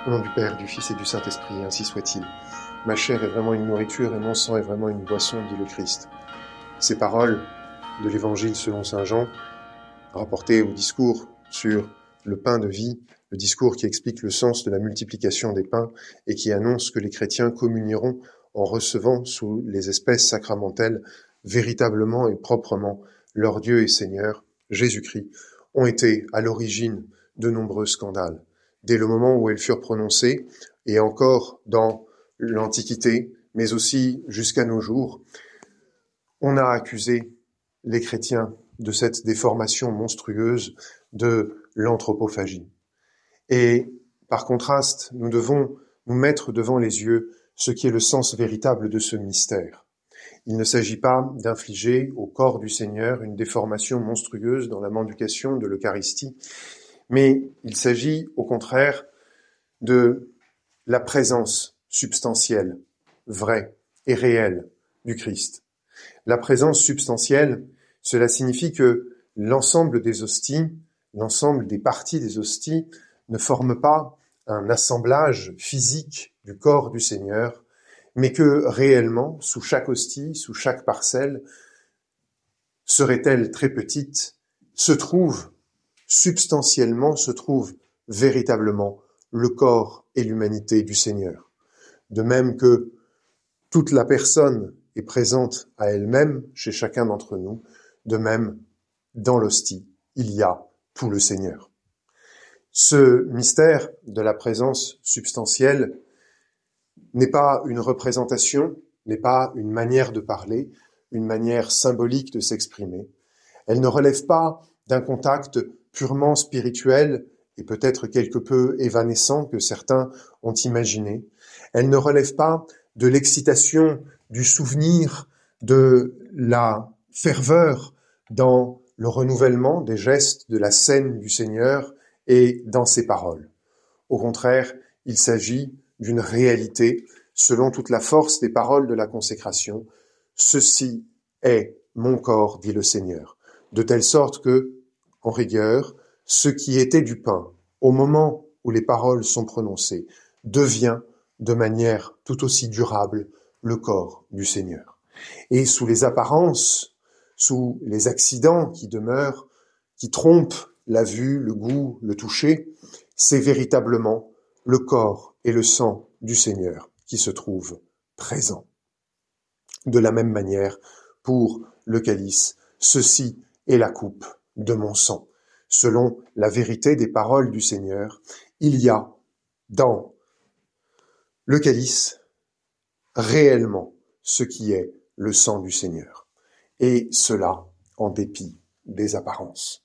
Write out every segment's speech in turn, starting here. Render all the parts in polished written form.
Au nom du Père, du Fils et du Saint-Esprit, ainsi soit-il. Ma chair est vraiment une nourriture et mon sang est vraiment une boisson, dit le Christ. Ces paroles de l'Évangile selon saint Jean, rapportées au discours sur le pain de vie, le discours qui explique le sens de la multiplication des pains et qui annonce que les chrétiens communieront en recevant sous les espèces sacramentelles véritablement et proprement leur Dieu et Seigneur, Jésus-Christ, ont été à l'origine de nombreux scandales. Dès le moment où elles furent prononcées, et encore dans l'Antiquité, mais aussi jusqu'à nos jours, on a accusé les chrétiens de cette déformation monstrueuse de l'anthropophagie. Et par contraste, nous devons nous mettre devant les yeux ce qui est le sens véritable de ce mystère. Il ne s'agit pas d'infliger au corps du Seigneur une déformation monstrueuse dans la mendication de l'Eucharistie, mais il s'agit au contraire de la présence substantielle, vraie et réelle du Christ. La présence substantielle, cela signifie que l'ensemble des hosties, l'ensemble des parties des hosties ne forment pas un assemblage physique du corps du Seigneur, mais que réellement, sous chaque hostie, sous chaque parcelle, serait-elle très petite, se trouve véritablement le corps et l'humanité du Seigneur. De même que toute la personne est présente à elle-même chez chacun d'entre nous, de même, dans l'hostie, il y a tout le Seigneur. Ce mystère de la présence substantielle n'est pas une représentation, n'est pas une manière de parler, une manière symbolique de s'exprimer. Elle ne relève pas d'un contact purement spirituel et peut-être quelque peu évanescent que certains ont imaginé. Elle ne relève pas de l'excitation, du souvenir, de la ferveur dans le renouvellement des gestes de la scène du Seigneur et dans ses paroles. Au contraire, il s'agit d'une réalité selon toute la force des paroles de la consécration. Ceci est mon corps, dit le Seigneur. De telle sorte que, en rigueur, ce qui était du pain, au moment où les paroles sont prononcées, devient de manière tout aussi durable le corps du Seigneur. Et sous les apparences, sous les accidents qui demeurent, qui trompent la vue, le goût, le toucher, c'est véritablement le corps et le sang du Seigneur qui se trouvent présents. De la même manière, pour le calice, ceci est la coupe de mon sang. Selon la vérité des paroles du Seigneur, il y a dans le calice réellement ce qui est le sang du Seigneur. Et cela en dépit des apparences.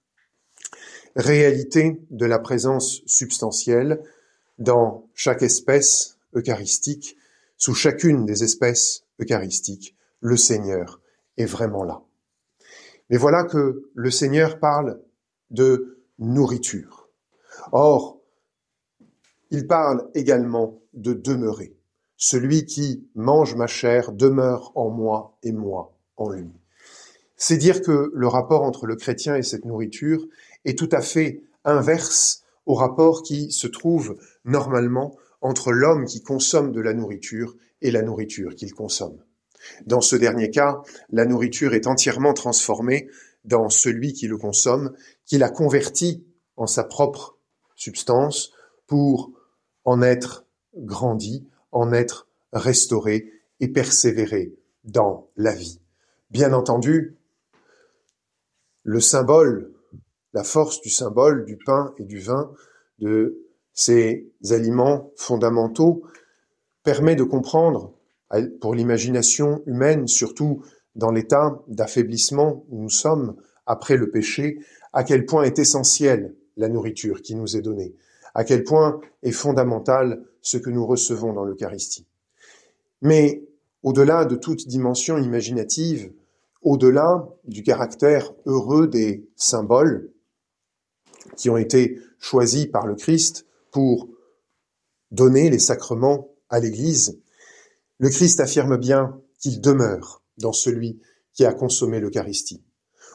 Réalité de la présence substantielle dans chaque espèce eucharistique, sous chacune des espèces eucharistiques, le Seigneur est vraiment là. Mais voilà que le Seigneur parle de nourriture. Or, il parle également de demeurer. Celui qui mange ma chair demeure en moi et moi en lui. C'est dire que le rapport entre le chrétien et cette nourriture est tout à fait inverse au rapport qui se trouve normalement entre l'homme qui consomme de la nourriture et la nourriture qu'il consomme. Dans ce dernier cas, la nourriture est entièrement transformée dans celui qui le consomme, qui la convertit en sa propre substance pour en être grandi, en être restauré et persévérer dans la vie. Bien entendu, le symbole, la force du symbole du pain et du vin, de ces aliments fondamentaux, permet de comprendre, pour l'imagination humaine, surtout dans l'état d'affaiblissement où nous sommes après le péché, à quel point est essentielle la nourriture qui nous est donnée, à quel point est fondamental ce que nous recevons dans l'Eucharistie. Mais au-delà de toute dimension imaginative, au-delà du caractère heureux des symboles qui ont été choisis par le Christ pour donner les sacrements à l'Église, le Christ affirme bien qu'il demeure dans celui qui a consommé l'Eucharistie.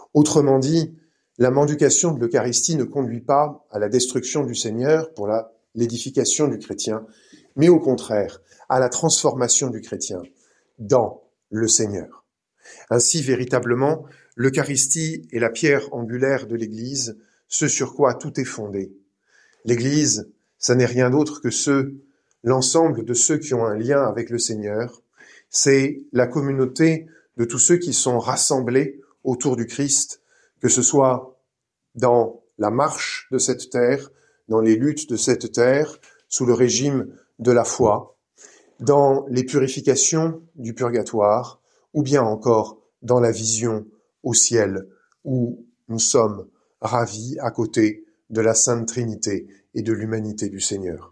Autrement dit, la mendication de l'Eucharistie ne conduit pas à la destruction du Seigneur pour la l'édification du chrétien, mais au contraire à la transformation du chrétien dans le Seigneur. Ainsi, véritablement, l'Eucharistie est la pierre angulaire de l'Église, ce sur quoi tout est fondé. L'Église, ça n'est rien d'autre que l'ensemble de ceux qui ont un lien avec le Seigneur. C'est la communauté de tous ceux qui sont rassemblés autour du Christ, que ce soit dans la marche de cette terre, dans les luttes de cette terre, sous le régime de la foi, dans les purifications du purgatoire, ou bien encore dans la vision au ciel, où nous sommes ravis à côté de la Sainte Trinité et de l'humanité du Seigneur.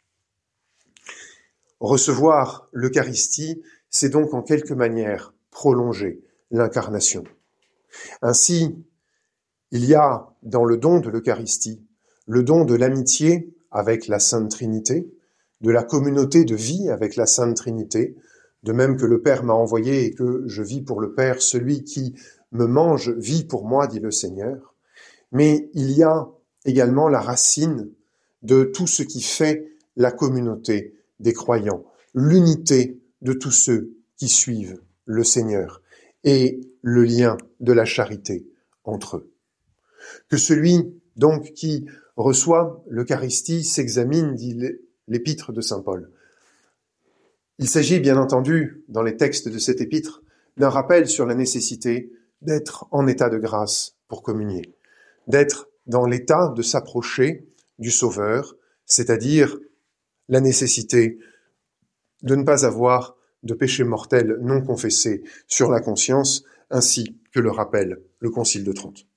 Recevoir l'Eucharistie, c'est donc en quelque manière prolonger l'incarnation. Ainsi, il y a dans le don de l'Eucharistie le don de l'amitié avec la Sainte Trinité, de la communauté de vie avec la Sainte Trinité, de même que le Père m'a envoyé et que je vis pour le Père, celui qui me mange vit pour moi, dit le Seigneur. Mais il y a également la racine de tout ce qui fait la communauté des croyants, l'unité de tous ceux qui suivent le Seigneur et le lien de la charité entre eux. Que celui donc qui reçoit l'Eucharistie s'examine, dit l'épître de saint Paul. Il s'agit bien entendu, dans les textes de cette épître, d'un rappel sur la nécessité d'être en état de grâce pour communier, d'être dans l'état de s'approcher du Sauveur, c'est-à-dire la nécessité de ne pas avoir de péché mortel non confessé sur la conscience, ainsi que le rappelle le Concile de Trente.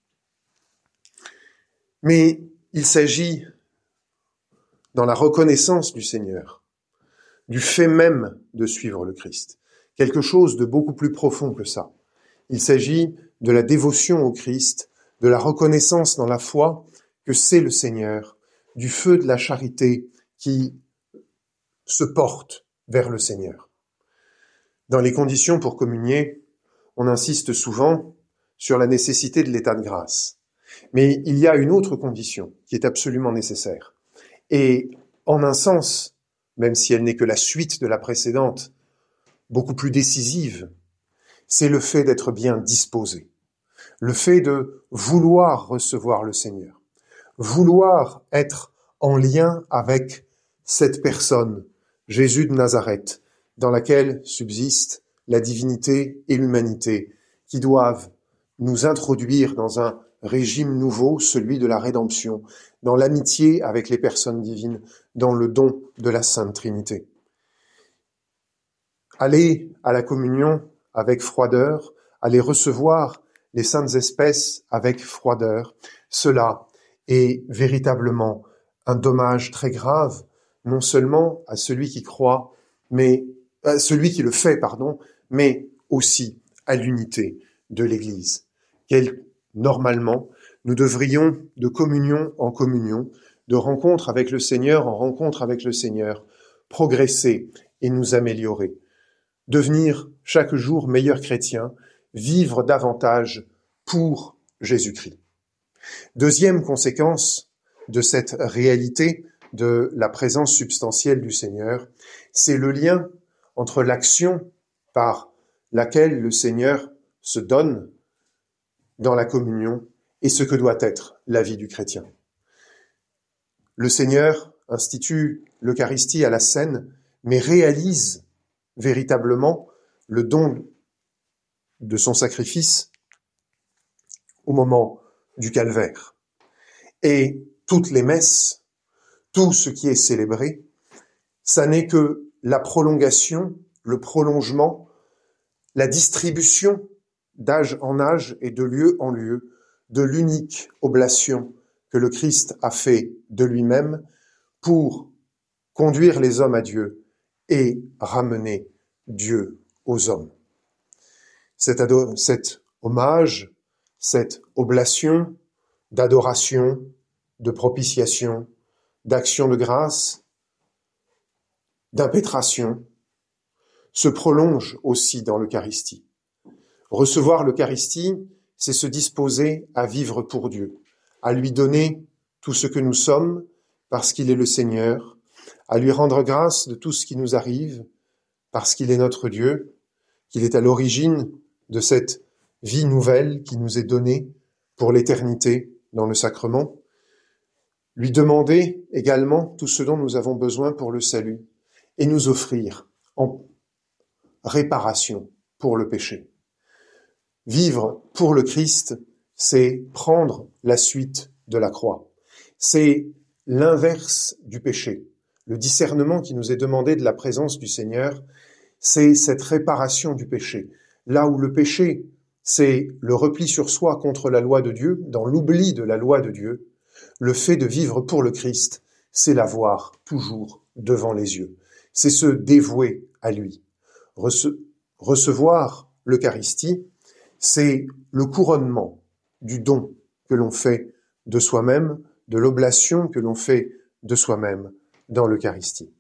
Mais il s'agit, dans la reconnaissance du Seigneur, du fait même de suivre le Christ, quelque chose de beaucoup plus profond que ça. Il s'agit de la dévotion au Christ, de la reconnaissance dans la foi que c'est le Seigneur, du feu de la charité qui se porte vers le Seigneur. Dans les conditions pour communier, on insiste souvent sur la nécessité de l'état de grâce. Mais il y a une autre condition qui est absolument nécessaire. Et en un sens, même si elle n'est que la suite de la précédente, beaucoup plus décisive, c'est le fait d'être bien disposé, le fait de vouloir recevoir le Seigneur, vouloir être en lien avec cette personne, Jésus de Nazareth, dans laquelle subsistent la divinité et l'humanité, qui doivent nous introduire dans un régime nouveau, celui de la rédemption, dans l'amitié avec les personnes divines, dans le don de la Sainte Trinité. Aller à la communion avec froideur, aller recevoir les saintes espèces avec froideur, cela est véritablement un dommage très grave, non seulement à celui qui croit, mais à celui qui le fait, mais aussi à l'unité de l'Église. Normalement, nous devrions, de communion en communion, de rencontre avec le Seigneur en rencontre avec le Seigneur, progresser et nous améliorer, devenir chaque jour meilleur chrétien, vivre davantage pour Jésus-Christ. Deuxième conséquence de cette réalité de la présence substantielle du Seigneur, c'est le lien entre l'action par laquelle le Seigneur se donne dans la communion et ce que doit être la vie du chrétien. Le Seigneur institue l'Eucharistie à la scène, mais réalise véritablement le don de son sacrifice au moment du calvaire. Et toutes les messes, tout ce qui est célébré, ça n'est que la prolongation, le prolongement, la distribution d'âge en âge et de lieu en lieu, de l'unique oblation que le Christ a fait de lui-même pour conduire les hommes à Dieu et ramener Dieu aux hommes. Cet hommage, cette oblation d'adoration, de propitiation, d'action de grâce, d'impétration, se prolonge aussi dans l'Eucharistie. Recevoir l'Eucharistie, c'est se disposer à vivre pour Dieu, à lui donner tout ce que nous sommes parce qu'il est le Seigneur, à lui rendre grâce de tout ce qui nous arrive, parce qu'il est notre Dieu, qu'il est à l'origine de cette vie nouvelle qui nous est donnée pour l'éternité dans le sacrement. Lui demander également tout ce dont nous avons besoin pour le salut et nous offrir en réparation pour le péché. Vivre pour le Christ, c'est prendre la suite de la croix. C'est l'inverse du péché. Le discernement qui nous est demandé de la présence du Seigneur, c'est cette réparation du péché. Là où le péché, c'est le repli sur soi contre la loi de Dieu, dans l'oubli de la loi de Dieu, le fait de vivre pour le Christ, c'est l'avoir toujours devant les yeux. C'est se dévouer à lui. Recevoir l'Eucharistie, c'est le couronnement du don que l'on fait de soi-même, de l'oblation que l'on fait de soi-même dans l'Eucharistie.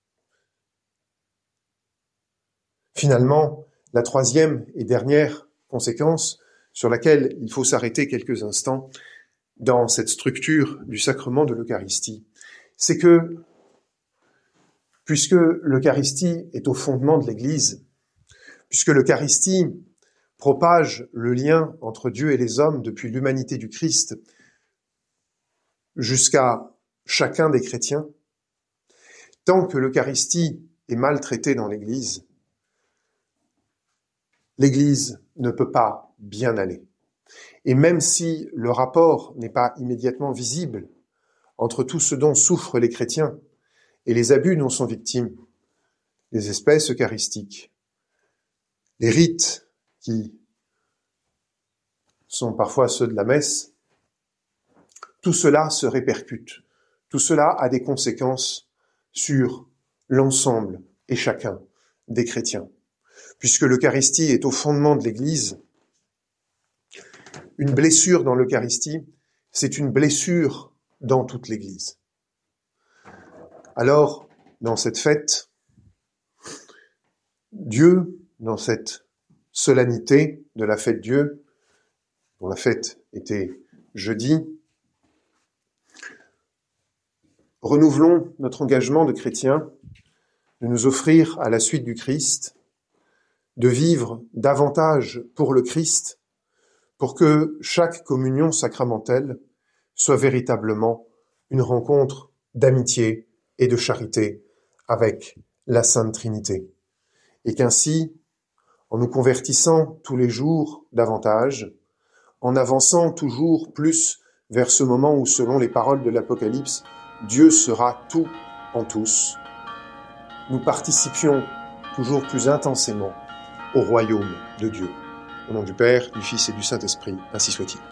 Finalement, la troisième et dernière conséquence sur laquelle il faut s'arrêter quelques instants dans cette structure du sacrement de l'Eucharistie, c'est que, puisque l'Eucharistie est au fondement de l'Église, puisque l'Eucharistie propage le lien entre Dieu et les hommes depuis l'humanité du Christ jusqu'à chacun des chrétiens, tant que l'Eucharistie est maltraitée dans l'Église, l'Église ne peut pas bien aller. Et même si le rapport n'est pas immédiatement visible entre tout ce dont souffrent les chrétiens et les abus dont sont victimes, les espèces eucharistiques, les rites qui sont parfois ceux de la messe, tout cela se répercute. Tout cela a des conséquences sur l'ensemble et chacun des chrétiens. Puisque l'Eucharistie est au fondement de l'Église, une blessure dans l'Eucharistie, c'est une blessure dans toute l'Église. Alors, dans cette fête, Dieu, dans cette solennité de la fête Dieu, dont la fête était jeudi, renouvelons notre engagement de chrétiens de nous offrir à la suite du Christ, de vivre davantage pour le Christ, pour que chaque communion sacramentelle soit véritablement une rencontre d'amitié et de charité avec la Sainte Trinité. Et qu'ainsi, en nous convertissant tous les jours davantage, en avançant toujours plus vers ce moment où, selon les paroles de l'Apocalypse, Dieu sera tout en tous, nous participions toujours plus intensément au royaume de Dieu. Au nom du Père, du Fils et du Saint-Esprit, ainsi soit-il.